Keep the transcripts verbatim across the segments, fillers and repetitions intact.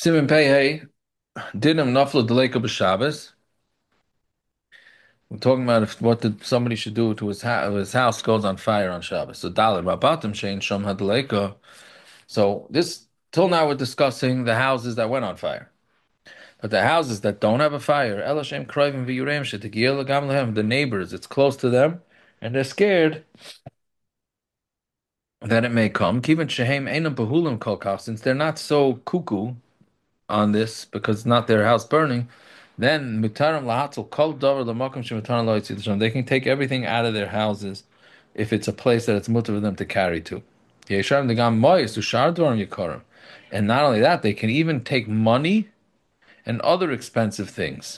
Simon Pei Dinam Nafla Deleka b'Shabbos. We're talking about if what did somebody should do to his, ha his house goes on fire on Shabbos. So Dalit Rabatim Shein Shom Hadeleka. So this till now we're discussing the houses that went on fire, but the houses that don't have a fire, Elashem Kroivim V'Yureim Shetikiyel Gam Lehem, the neighbors, it's close to them, and they're scared that it may come. Kivin Shehem Einam Behulim Kolkach, since they're not so cuckoo on this because it's not their house burning, then mutaram lahatzel kol davar lamakom shemutaram lo yitzid l'shem. They can take everything out of their houses if it's a place that it's mutter for them to carry to. Yesharim degam moyes ushar dvarim yikarim, and not only that, they can even take money and other expensive things.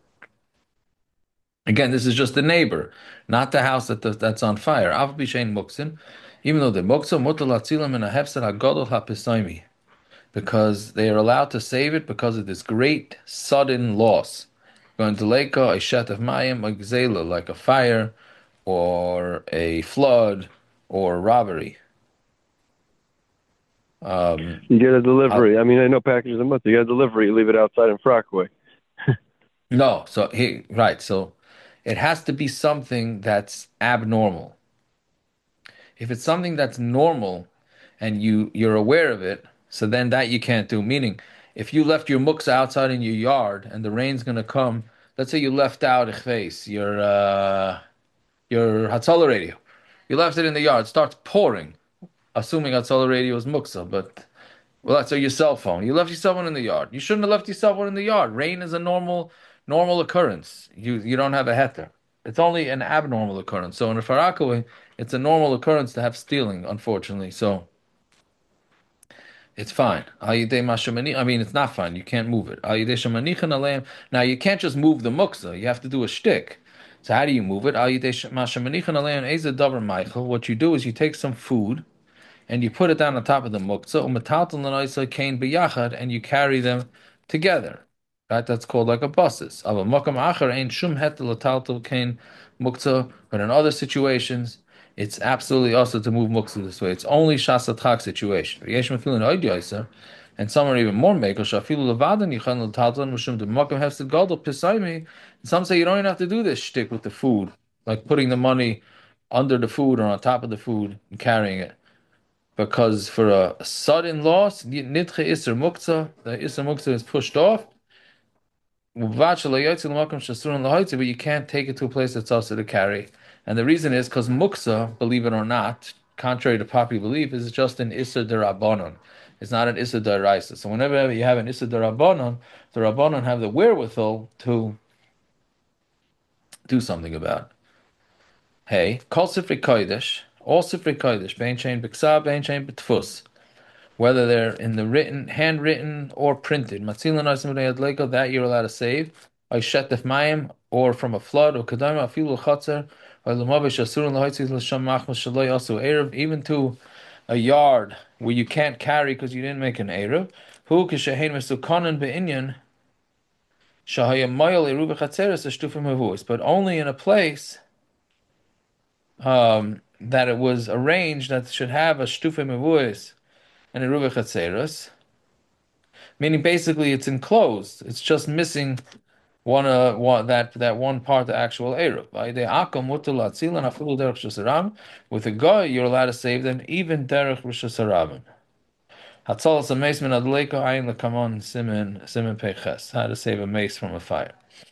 Again, this is just the neighbor, not the house that that's on fire. Av b'shein muksin, even though the muksa mutter latzilam and a hefsed hagadol hapisaimi, because they are allowed to save it because of this great sudden loss. Going to Leika, a shet of mayim, a gzela, like a fire, or a flood, or robbery. Um, You get a uh, delivery. I mean, I know packages a month. You get a delivery. You leave it outside in Frockway. no, so he right, so it has to be something that's abnormal. If it's something that's normal, and you you're aware of it, so then that you can't do. Meaning, if you left your muksa outside in your yard and the rain's gonna come, let's say you left out a face, your uh, your Hatzalah radio, you left it in the yard, it starts pouring, assuming Hatzalah radio is muksa, but well, that's so your cell phone. You left your cell phone in the yard. You shouldn't have left your cell phone in the yard. Rain is a normal normal occurrence. You you don't have a heter. It's only an abnormal occurrence. So in a farakaway, it's a normal occurrence to have stealing, unfortunately. So it's fine. I mean, it's not fine. You can't move it. Now, you can't just move the muksa. You have to do a shtick. So how do you move it? What you do is you take some food and you put it down on top of the muktzah, u'metaltel l'noisei kain biyachad, and you carry them together. Right? That's called like a buses. Ava makam achar ain't shum hetel l'taltel kain muktzah, but in other situations, it's absolutely also to move muktzah this way. It's only shasatchak situation. Yesh mefilin oid yoiser, and some are even more makel shafilu levadan yichan l'taltel mushum de makam hefsed gadol pisaimi. Some say you don't even have to do this shtick with the food, like putting the money under the food or on top of the food and carrying it, because for a sudden loss, nidche iser muktzah, the iser muktzah is pushed off. But you can't take it to a place that's also to carry. And the reason is because muktzah, believe it or not, contrary to popular belief, is just an iser derabanan. It's not an iser deraisa. So whenever you have an iser derabanan, the rabbanon have the wherewithal to do something about it. Hey, kol sifrei kodesh, all sifrei kodesh, bein shein b'ksav, bein shein b'tfus, whether they're in the written, handwritten, or printed. That you're allowed to save. I shetef mayim, or from a flood, or kadama afilu chatzer, or l'mavish asurun l'hoitzis l'sham machmas shaloi also erev, even to a yard where you can't carry because you didn't make an erev. Hu kishehein mesukanan be'inyan shahaya mayal eru b'chatzeres ashtufim havuos, but only in a place um, that it was arranged that should have a shtufim havuos and a ruva chatzeres, meaning basically it's enclosed. It's just missing one uh one that that one part, the actual eruv. With a guy, you're allowed to save them even derech rishus harabim. Hatzalas a mace min adleika ayin lekamon simen simen peches. How to save a mace from a fire.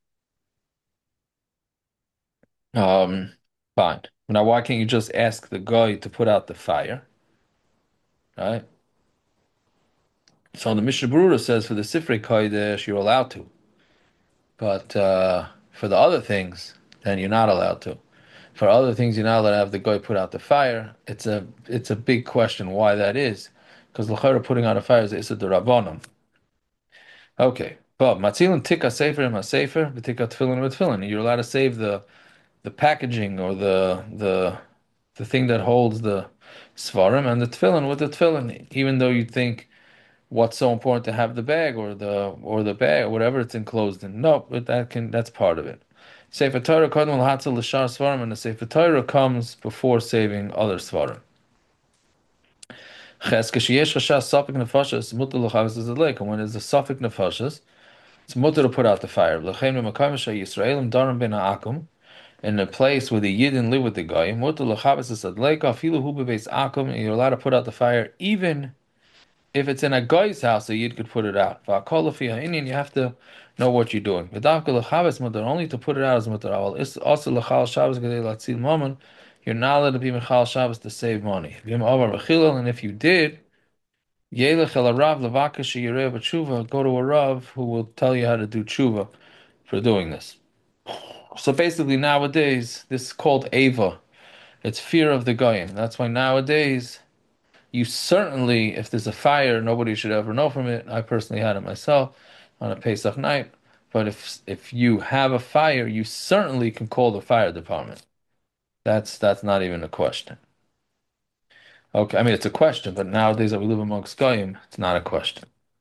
Um, fine. Now, why can't you just ask the guy to put out the fire? Right. So the Mishnah Berurah says for the Sifrei Kodesh you're allowed to. But uh, for the other things, then you're not allowed to. For other things, you're not allowed to have the guy put out the fire. It's a it's a big question why that is, because l'chara putting out a fire is issa d'rabbanan. Okay, but matzilin tika sefer and sefer v'tika tefillin with tefillin. You're allowed to save the the packaging or the the the thing that holds the svarim and the tefillin with the tefillin, even though you think what's so important to have the bag or the or the bag or whatever it's enclosed in. No, but that can that's part of it. Sefer Torah kodem l'hatzal l'shar svarim, and the Sefer Torah comes before saving other svarim. Ches, ksheyesh chashash safek nefashos, mutar l'chavos zedek. And when there's a safek nefashos, it's mutar to put out the fire. L'chein b'makam Yisraelim darim ben ha'akum. In a place where the Yidden live with the guy, mutar l'chavos zedek. Afilu hu bebeis akum, and you're allowed to put out the fire even if it's in a guy's house, a Yid could put it out. V'akol lefi ha'inyan, you have to know what you're doing. V'davka l'chavos mutar, only to put it out is mutar. Aval is also l'chal Shabbos gedei latzil mammon. You're not allowed to be mechal Shabbos to save money. V'im avar v'chilel, and if you did, Yelech el Rav levakash yireh b'tshuva. Go to a Rav who will tell you how to do tshuva for doing this. So basically, nowadays, this is called Ava. It's fear of the goyim. That's why nowadays, you certainly, if there's a fire, nobody should ever know from it. I personally had it myself on a Pesach night. But if if you have a fire, you certainly can call the fire department. That's that's not even a question. Okay, I mean it's a question, but nowadays that we live amongst goyim, it's not a question.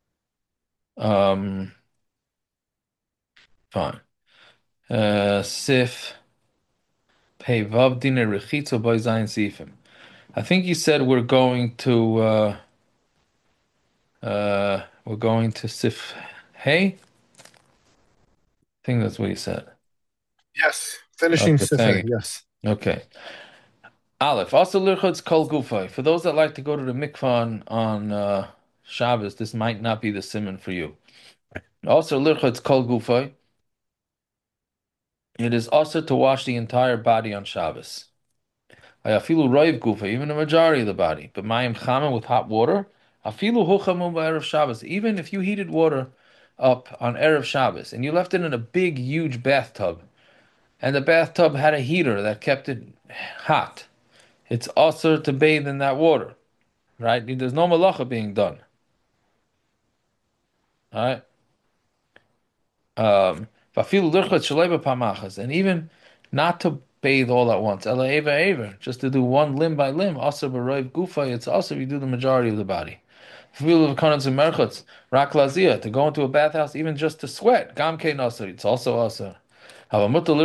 Um, fine. Uh, Sif Pei Vav Dine Rechitzo Boy Zayin Sifim. I think you said we're going to uh uh we're going to Sif Hey? I think that's what you said. Yes, finishing Okay, Sifrei, thank yes. you. Okay. Aleph. Also lirchotz kol gufay. For those that like to go to the mikvah on, on uh, Shabbos, this might not be the simon for you. Also lirchotz kol gufay. It is also to wash the entire body on Shabbos. Afilu roiv gufa, even the majority of the body. But mayim chama with hot water. Afilu huchamu ba'erev Shabbos. Even if you heated water up on erev Shabbos and you left it in a big, huge bathtub, and the bathtub had a heater that kept it hot, it's also to bathe in that water, right? There's no malacha being done. All right. Um, and even not to bathe all at once. Ela eva eva, just to do one limb by limb. Also, b'roiv gufa, it's also if you do the majority of the body. Rak lazia, to go into a bathhouse even just to sweat. Gam kein also, it's also also. But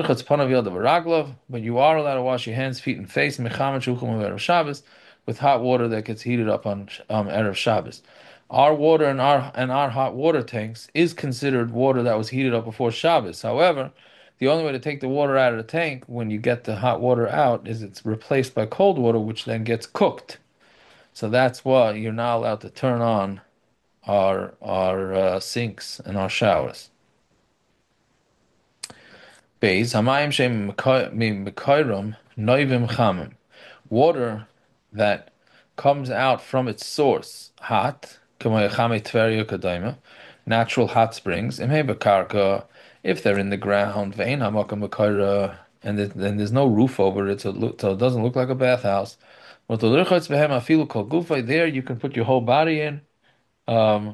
you are allowed to wash your hands, feet, and face with hot water that gets heated up on um, Erev Shabbos. Our water and our and our hot water tanks is considered water that was heated up before Shabbos. However, the only way to take the water out of the tank when you get the hot water out is it's replaced by cold water, which then gets cooked. So that's why you're not allowed to turn on our our uh, sinks and our showers. Beis hamayim shem mekayrim noivim chamim. Water that comes out from its source, hot, natural hot springs, if they're in the ground, and then there's no roof over it, so it, look, so it doesn't look like a bathhouse. There you can put your whole body in. Um,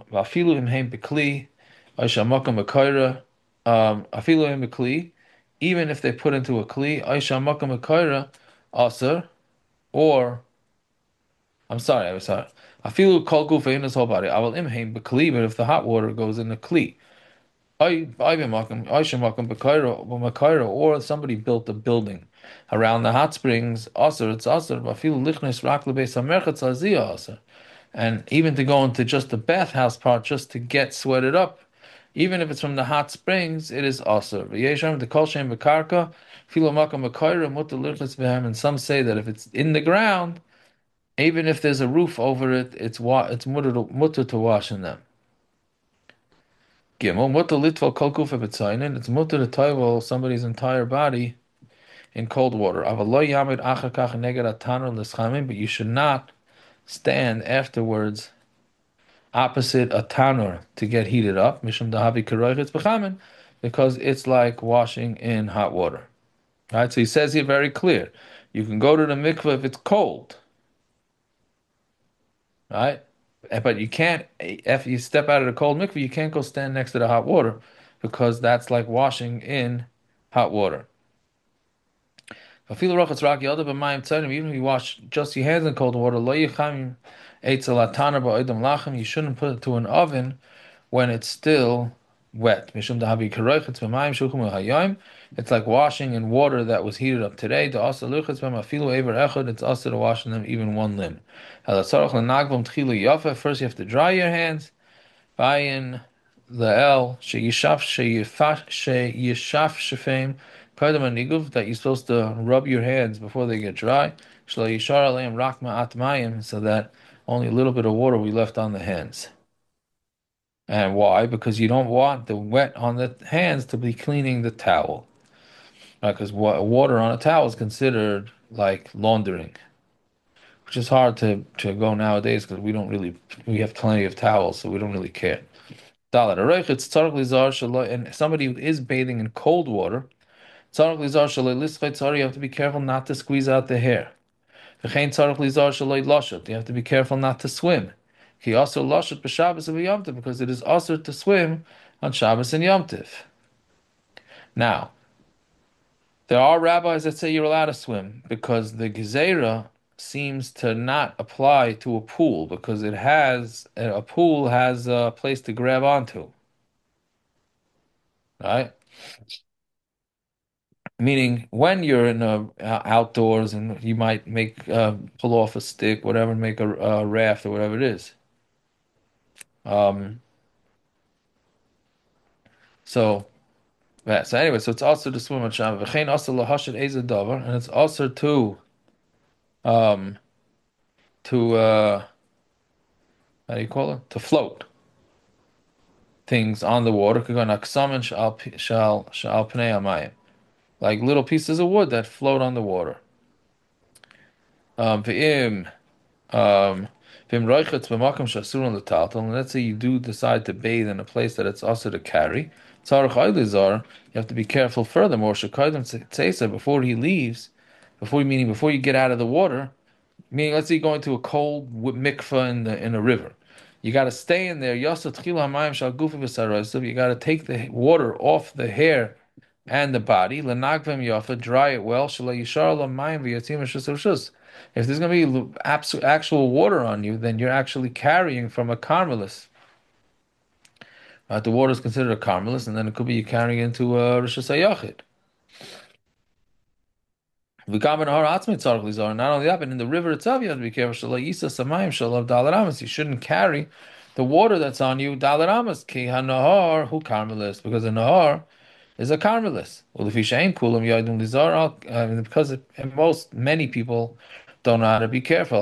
even if they put into a kli, Aisha Makam Akaira, Aser, or I'm sorry, I'm sorry. I feel kol gufa in his whole body. I will imheim bekli, but if the hot water goes in the kli, I I be makam, Aisha Makam Bakaira, Makaira, or somebody built a building around the hot springs, Aser, it's Aser, I feel lichnes rak lebeis hamerchatz azia Aser. And even to go into just the bathhouse part, just to get sweated up, even if it's from the hot springs, it is also. V'yesham the kol shem bekarka, filo makam b'koyra mutar lirchitz b'hem. And some say that if it's in the ground, even if there's a roof over it, it's wa it's mutar to, mutar to wash in them. Gimel mutar litval kol kufa b'tzayin. It's mutar to toivel somebody's entire body in cold water. Avaloy yamid achar kach neged atanon l'schamim. But you should not stand afterwards opposite a tanur to get heated up, mishum dahavi karoichetz b'chamin, because it's like washing in hot water. Right? So he says here very clear, you can go to the mikveh if it's cold, right? But you can't, if you step out of the cold mikveh, you can't go stand next to the hot water, because that's like washing in hot water. Even if you wash just your hands in cold water, you shouldn't put it to an oven when it's still wet. It's like washing in water that was heated up today. To also luchas b'mafilu ever echad. It's also to wash in them even one limb. Halatzarach lenagvam tchilu yafa. First, you have to dry your hands. Bayin Leel sheyishaf sheyifach sheyishaf shefem kadam aniguv, that you're supposed to rub your hands before they get dry. Shlo yishar aleim rakma atmayim, so that only a little bit of water will be left on the hands. And why? Because you don't want the wet on the hands to be cleaning the towel. Because wa water on a towel is considered like laundering, which is hard to, to go nowadays because we don't really, we have plenty of towels, so we don't really care. Dalet Areichet Tzarich Lizar Shaloi, and somebody who is bathing in cold water, Tzarich Lizar Shaloi Lischei Tzar, you have to be careful not to squeeze out the hair. V'chein Tzarich Lizar Shaloi Lashet, you have to be careful not to swim. Ki also Lashet b'Shabbos and Yom Tov, because it is also to swim on Shabbos and Yom Tov. Now, there are rabbis that say you're allowed to swim because the Gezerah seems to not apply to a pool because it has a pool has a place to grab onto, right? Meaning, when you're in a, uh, outdoors and you might make uh, pull off a stick, whatever, and make a, a raft or whatever it is. Um, so, yeah, so anyway, so it's also to swim on Shabbat. V'chein also lahashit eza davar, and it's also to um to uh how do you call it? To float things on the water. Kagon aksamen shal shal shal pnei hamayim, like little pieces of wood that float on the water. Um, v'im Um, and let's say you do decide to bathe in a place that it's also to carry. You have to be careful furthermore. Before he leaves, before meaning before you get out of the water, meaning let's say you're going to a cold mikveh in the in a river. You got to stay in there. You got to take the water off the hair and the body. Dry it well. If there's going to be actual water on you, then you're actually carrying from a carmelis. Uh, the water is considered a carmelis, and then it could be you carrying into a Rosh Hashanah. Not only that, but in the river itself, you have to be careful. You shouldn't carry the water that's on you, dalaramas, ki hanahar, who carmelis, because a nahar is a carmelis. Well, if you shame kulam yadum lizar, because it, most many people don't know how to be careful.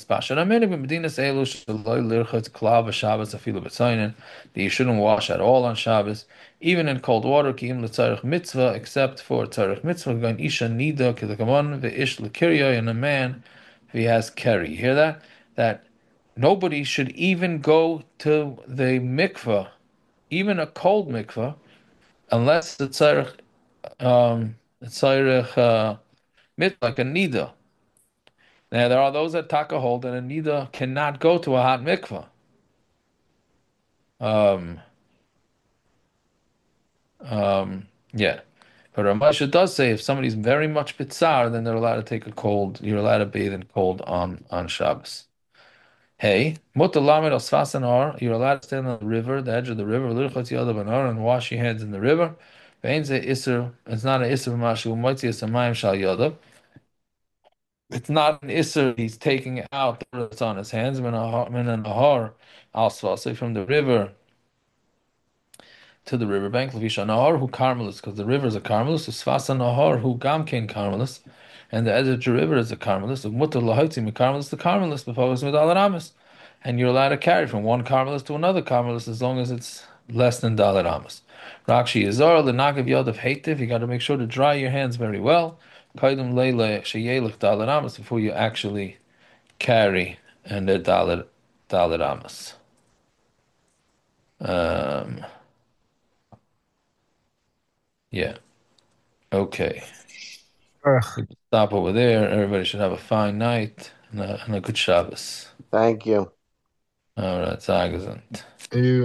That you shouldn't wash at all on Shabbos, even in cold water, mitzvah, except for tzarich mitzvah, going isha nida kilakamon ve'ish l'kirya, and a man if he has keri. You hear that? That nobody should even go to the mikvah, even a cold mikvah, unless the tzarich um tzarich uh, mit like a nida. Now there are those that taka hold that a nida cannot go to a hot mikvah. Um, um, yeah. But Ramasha does say if somebody's very much bitzar, then they're allowed to take a cold. You're allowed to bathe in cold on on Shabbos. Hey, mutalamed al you're allowed to stand on the river, the edge of the river, and wash your hands in the river. It's not an isser mashu moitzi samayim shal yodav. It's not an isser. He's taking out the that's on his hands. Min nahar al svasei, from the river to the riverbank. Levisha nahar hu carmelus, because the river is a carmelus. Svasa nahar hu gamkein carmelus, and the edge of the river is a carmelus. Mutar lahaitzi mi carmelus the carmelus b'pavos midalaramis, and you're allowed to carry from one carmelus to another carmelus as long as it's less than dalaramis. Rakshi Yazar, the Nagav Yod of Hativ, you got to make sure to dry your hands very well. Kaidum Leile Sheyelech Dalaramas, before you actually carry and the Dalar Dalaramas. Um, yeah. Okay. Ugh. Stop over there. Everybody should have a fine night and a, and a good Shabbos. Thank you. All right, Zagazant. You